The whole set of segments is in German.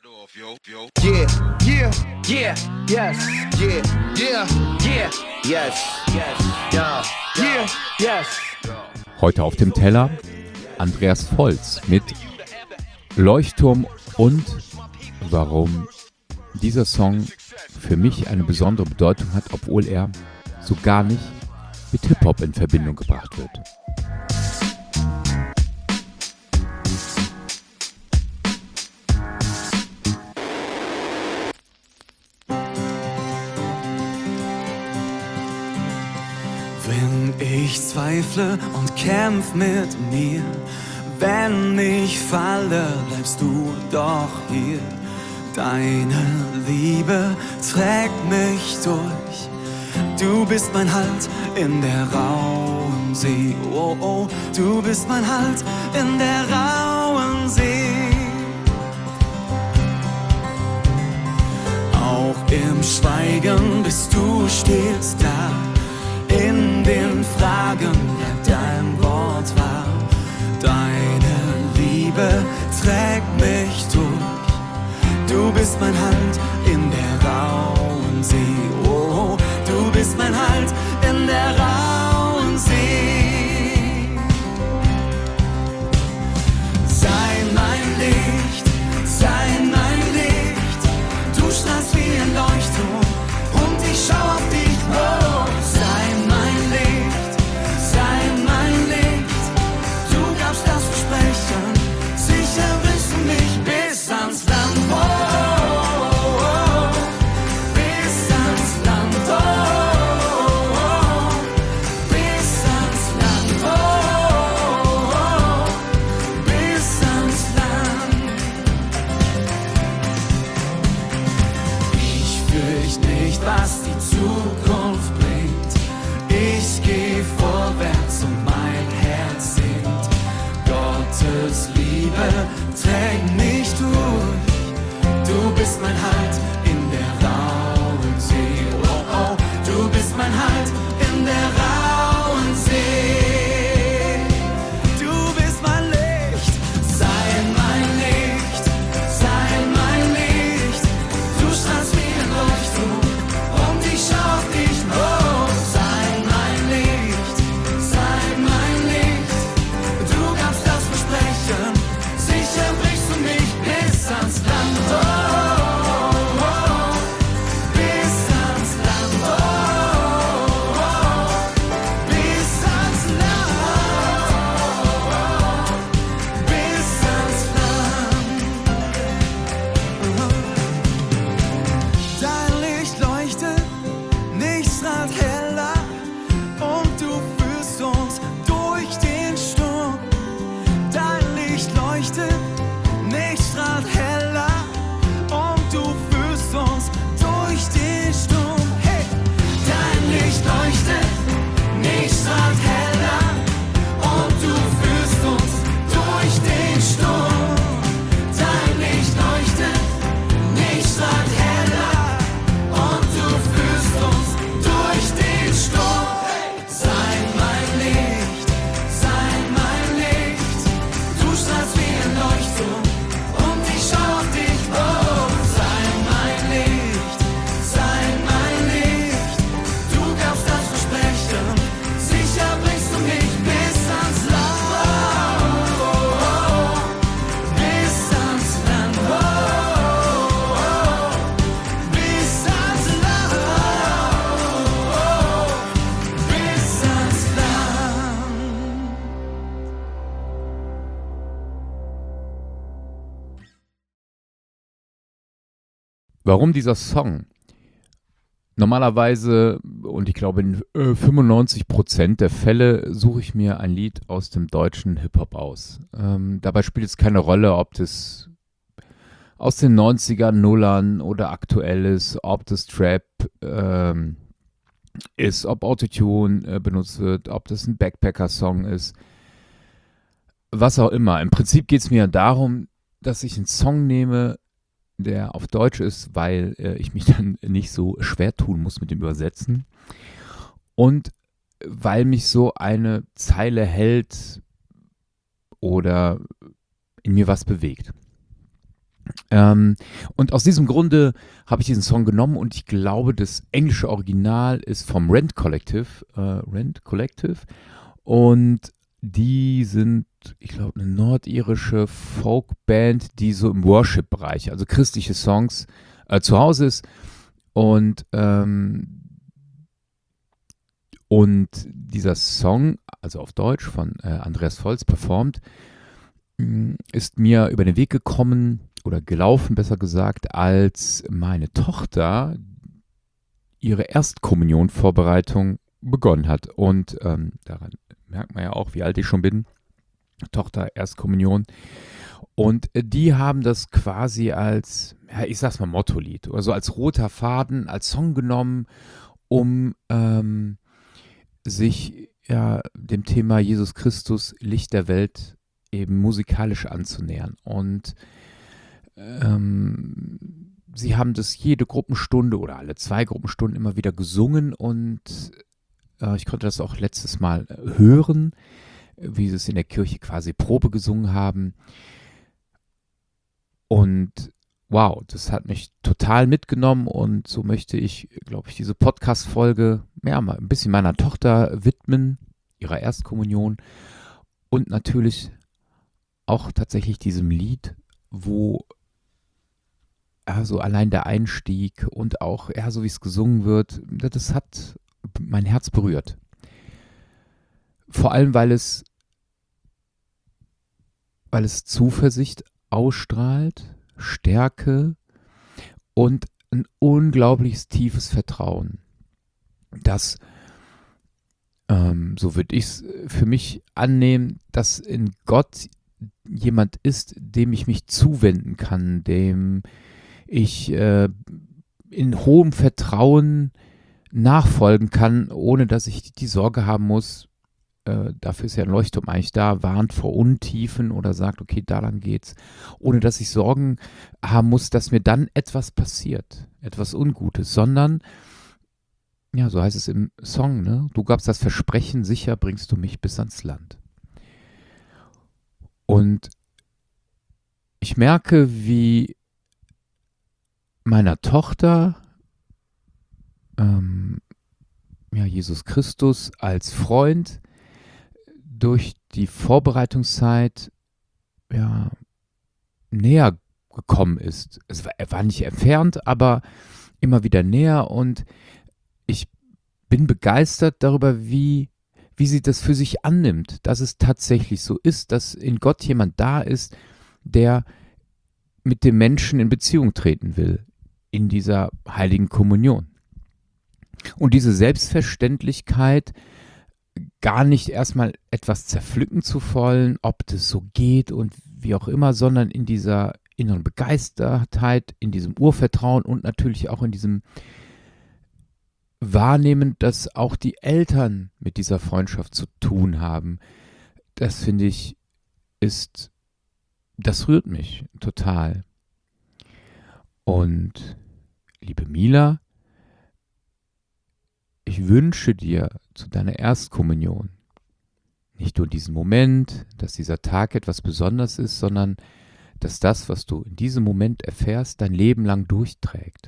Yeah, yeah, yeah, yes, yeah, yeah, yeah, yes, yes, yeah, yeah, yes. Heute auf dem Teller Andreas Volz mit Leuchtturm und warum dieser Song für mich eine besondere Bedeutung hat, obwohl er so gar nicht mit Hip-Hop in Verbindung gebracht wird. Wenn ich zweifle und kämpf mit mir, wenn ich falle, bleibst du doch hier. Deine Liebe trägt mich durch. Du bist mein Halt in der rauen See. Oh, oh, du bist mein Halt in der rauen See. Auch im Schweigen bist du stets da. In den Fragen bleibt dein Wort wahr. Deine Liebe trägt mich durch. Du bist mein Halt in der rauen See. Oh, du bist mein Halt in der rauen See. Sei mein Licht, sei mein Licht. Du strahlst wie ein Leuchtturm und ich schau auf dich hoch. Sei mein Licht, sei mein Licht. Du gabst das Versprechen, sicher bringst du mich bis ans Land. Was die Zukunft bringt. Ich geh vorwärts und mein Herz singt. Gottes Liebe trägt mich durch. Du bist mein Halt in der rauen See. Oh, oh, du bist mein Halt in der rauen See. Du bist mein Licht, sei mein Licht, sei mein Licht. Du strahlst wie ein Leuchtturm. Ich schau auf dich hoch, sei mein Licht, sei mein Licht. Du gabst das Versprechen, sicher bringst du mich bis ans Land. Oh, oh, oh, bis ans Land. Oh, oh, bis ans Land. Oh, bis ans Land. Dein Licht leuchtet. Nichts strahlt heller und du führst uns durch den Sturm. Dein Licht leuchtet, nichts strahlt heller und du führst uns durch den Sturm. Hey! Dein Licht leuchtet, nichts strahlt heller und du führst uns durch den Sturm. Dein Licht leuchtet, nichts strahlt heller und du führst uns durch den Sturm. Sei mein Licht, sei mein Licht. Du strahlst wie ein Leuchtturm und ich schau auf dich hoch. Sei mein Licht, sei mein Licht. Du gabst das Versprechen, sicher bringst du mich bis ans Land. Oh, oh, oh. Bis ans Land. Oh, oh, oh. Bis ans Land. Bis ans Land. Warum dieser Song? Normalerweise, und ich glaube in 95% der Fälle, suche ich mir ein Lied aus dem deutschen Hip-Hop aus. Dabei spielt es keine Rolle, ob das aus den 90ern, Nullern oder aktuell ist, ob das Trap ist, ob Autotune benutzt wird, ob das ein Backpacker-Song ist, was auch immer. Im Prinzip geht es mir darum, dass ich einen Song nehme, der auf Deutsch ist, weil ich mich dann nicht so schwer tun muss mit dem Übersetzen und weil mich so eine Zeile hält oder in mir was bewegt. Und aus diesem Grunde habe ich diesen Song genommen und ich glaube, das englische Original ist vom Rent Collective. Und die sind, ich glaube, eine nordirische Folkband, die so im Worship-Bereich, also christliche Songs, zu Hause ist. Und dieser Song, also auf Deutsch von Andreas Volz performt, ist mir über den Weg gekommen oder gelaufen, besser gesagt, als meine Tochter ihre Erstkommunionvorbereitung begonnen hat. Und daran merkt man ja auch, wie alt ich schon bin. Tochter, Erstkommunion. Und die haben das quasi als, ja, ich sag's mal, Mottolied, also als roter Faden, als Song genommen, um sich dem Thema Jesus Christus, Licht der Welt, eben musikalisch anzunähern. Und sie haben das jede Gruppenstunde oder alle 2 Gruppenstunden immer wieder gesungen und ich konnte das auch letztes Mal hören, wie sie es in der Kirche quasi Probe gesungen haben. Und wow, das hat mich total mitgenommen und so möchte ich, glaube ich, diese Podcast-Folge mal ein bisschen meiner Tochter widmen, ihrer Erstkommunion und natürlich auch tatsächlich diesem Lied, wo so allein der Einstieg und auch so wie es gesungen wird, das hat mein Herz berührt. Vor allem, weil es Zuversicht ausstrahlt, Stärke und ein unglaubliches tiefes Vertrauen, dass, so würde ich es für mich annehmen, dass in Gott jemand ist, dem ich mich zuwenden kann, dem ich in hohem Vertrauen nachfolgen kann, ohne dass ich die Sorge haben muss, dafür ist ja ein Leuchtturm eigentlich da, warnt vor Untiefen oder sagt, okay, da lang geht's, ohne dass ich Sorgen haben muss, dass mir dann etwas passiert, etwas Ungutes, sondern, ja, so heißt es im Song, ne? Du gabst das Versprechen, sicher bringst du mich bis ans Land. Und ich merke, wie meiner Tochter Jesus Christus als Freund durch die Vorbereitungszeit näher gekommen ist. Er war nicht entfernt, aber immer wieder näher und ich bin begeistert darüber, wie sie das für sich annimmt, dass es tatsächlich so ist, dass in Gott jemand da ist, der mit dem Menschen in Beziehung treten will, in dieser heiligen Kommunion. Und diese Selbstverständlichkeit, gar nicht erstmal etwas zerpflücken zu wollen, ob das so geht und wie auch immer, sondern in dieser inneren Begeistertheit, in diesem Urvertrauen und natürlich auch in diesem Wahrnehmen, dass auch die Eltern mit dieser Freundschaft zu tun haben. Das finde ich, das rührt mich total. Und liebe Mila, ich wünsche dir zu deiner Erstkommunion nicht nur diesen Moment, dass dieser Tag etwas Besonderes ist, sondern dass das, was du in diesem Moment erfährst, dein Leben lang durchträgt.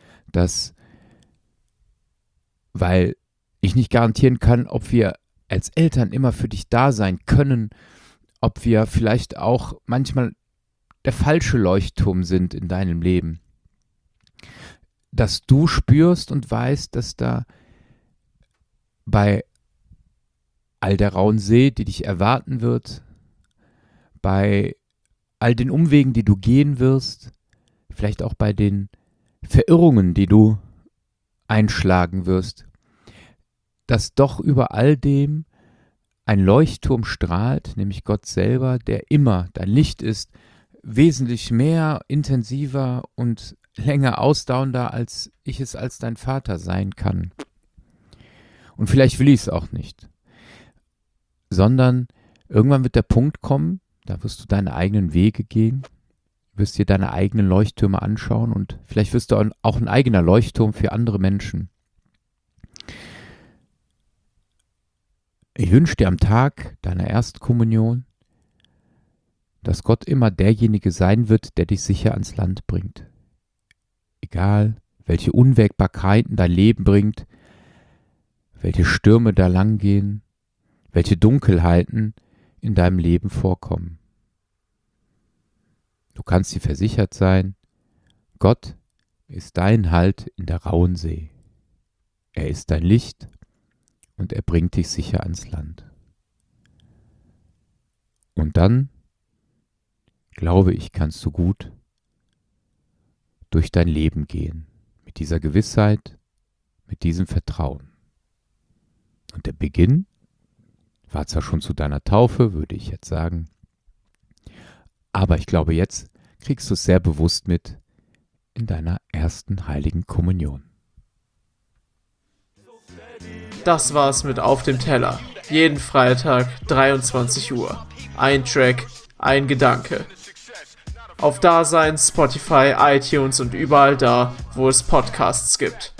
Weil ich nicht garantieren kann, ob wir als Eltern immer für dich da sein können, ob wir vielleicht auch manchmal der falsche Leuchtturm sind in deinem Leben. Dass du spürst und weißt, dass da bei all der rauen See, die dich erwarten wird, bei all den Umwegen, die du gehen wirst, vielleicht auch bei den Verirrungen, die du einschlagen wirst, dass doch über all dem ein Leuchtturm strahlt, nämlich Gott selber, der immer dein Licht ist, wesentlich mehr, intensiver und länger ausdauernder, als ich es als dein Vater sein kann. Und vielleicht will ich es auch nicht, sondern irgendwann wird der Punkt kommen, da wirst du deine eigenen Wege gehen, wirst dir deine eigenen Leuchttürme anschauen und vielleicht wirst du auch ein eigener Leuchtturm für andere Menschen. Ich wünsche dir am Tag deiner Erstkommunion, dass Gott immer derjenige sein wird, der dich sicher ans Land bringt. Egal, welche Unwägbarkeiten dein Leben bringt, welche Stürme da langgehen, welche Dunkelheiten in deinem Leben vorkommen. Du kannst dir versichert sein, Gott ist dein Halt in der rauen See. Er ist dein Licht und er bringt dich sicher ans Land. Und dann, glaube ich, kannst du gut durch dein Leben gehen, mit dieser Gewissheit, mit diesem Vertrauen. Und der Beginn war zwar schon zu deiner Taufe, würde ich jetzt sagen, aber ich glaube, jetzt kriegst du es sehr bewusst mit in deiner ersten heiligen Kommunion. Das war's mit Auf dem Teller. Jeden Freitag, 23 Uhr. Ein Track, ein Gedanke. Auf Dasein, Spotify, iTunes und überall da, wo es Podcasts gibt.